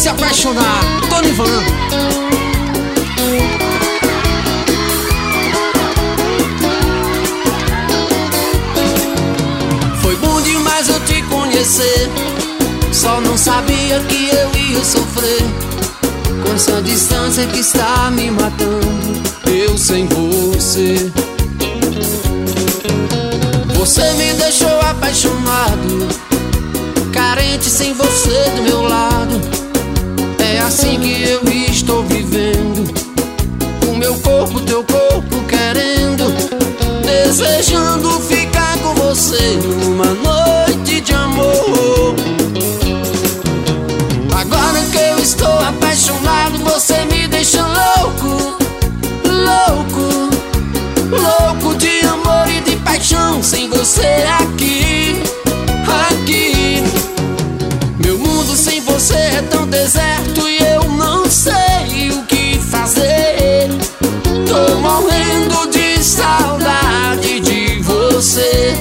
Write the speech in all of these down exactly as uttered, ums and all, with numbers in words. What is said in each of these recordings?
se apaixonar. Tony Van. Foi bom demais eu te conhecer, só não sabia que eu ia sofrer com essa distância que está me matando, eu sem você. Você me deixou apaixonado, carente sem você do meu lado. É assim que eu estou vivendo, o meu corpo, teu corpo querendo, desejando ficar com você numa noite de amor. Agora que eu estou apaixonado, você me deixa louco, louco, louco de amor e de paixão. Sem você aqui, aqui, meu mundo sem você é tão deserto e eu não sei o que fazer. Tô morrendo de saudade de você.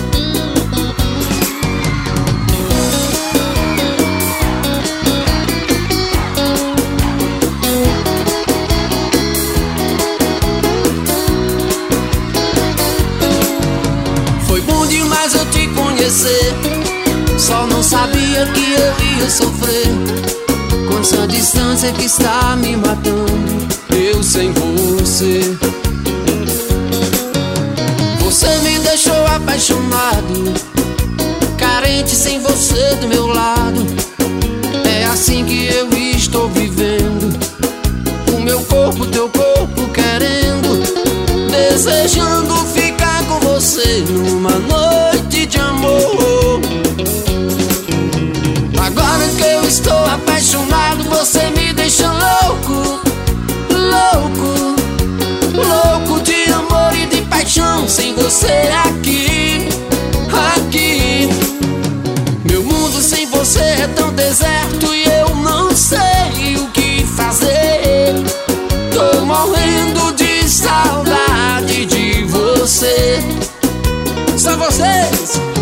Foi bom demais eu te conhecer, só não sabia que eu ia sofrer com essa distância que está me matando, eu sem você. Você me deixou apaixonado, carente sem você do meu lado. É assim que eu estou vivendo, o meu corpo, teu corpo querendo, desejando ficar com você numa noite de amor. Agora que eu estou apaixonado, você me deixa louco, louco, louco de amor e de paixão. Sem você aqui, aqui, meu mundo sem você é tão deserto e eu não sei o que fazer. Tô morrendo de saudade de você. Só vocês.